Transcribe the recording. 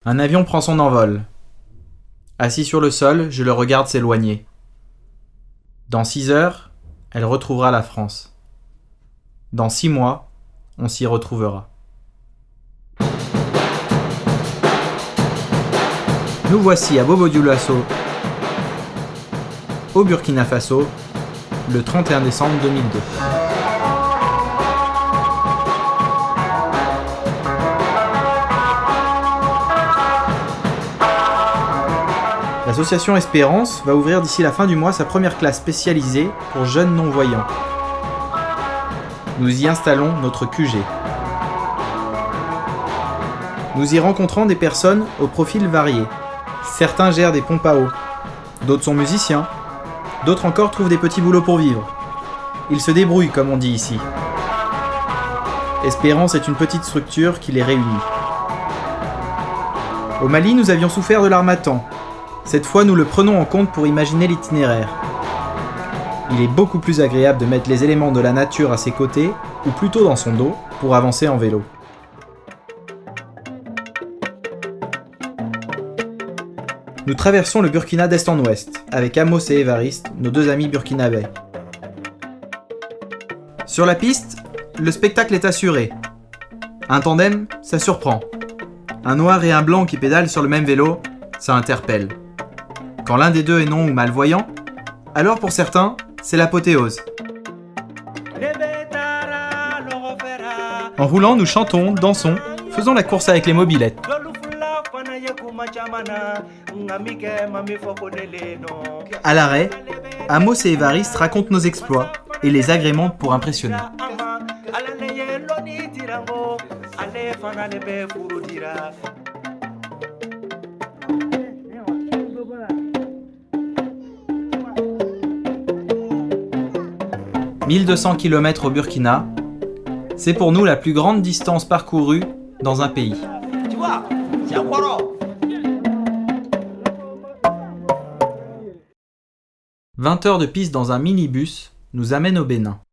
Un avion prend son envol. Assis sur le sol, je le regarde s'éloigner. Dans 6 heures, elle retrouvera la France. Dans 6 mois, on s'y retrouvera. Nous voici à Bobo-Dioulasso, au Burkina Faso, le 31 décembre 2002. L'association Espérance va ouvrir d'ici la fin du mois sa première classe spécialisée pour jeunes non-voyants. Nous y installons notre QG. Nous y rencontrons des personnes aux profils variés. Certains gèrent des pompes à eau, d'autres sont musiciens, d'autres encore trouvent des petits boulots pour vivre. Ils se débrouillent comme on dit ici. Espérance est une petite structure qui les réunit. Au Mali, nous avions souffert de l'harmattan. Cette fois, nous le prenons en compte pour imaginer l'itinéraire. Il est beaucoup plus agréable de mettre les éléments de la nature à ses côtés, ou plutôt dans son dos, pour avancer en vélo. Nous traversons le Burkina d'est en ouest, avec Amos et Évariste, nos 2 amis burkinabés. Sur la piste, le spectacle est assuré. Un tandem, ça surprend. Un noir et un blanc qui pédalent sur le même vélo, ça interpelle. Quand l'un des deux est non ou malvoyant, alors pour certains, c'est l'apothéose. En roulant, nous chantons, dansons, faisons la course avec les mobylettes. À l'arrêt, Amos et Évariste racontent nos exploits et les agrémentent pour impressionner. « 1200 km au Burkina, c'est pour nous la plus grande distance parcourue dans un pays. » 20 heures de piste dans un minibus nous amènent au Bénin.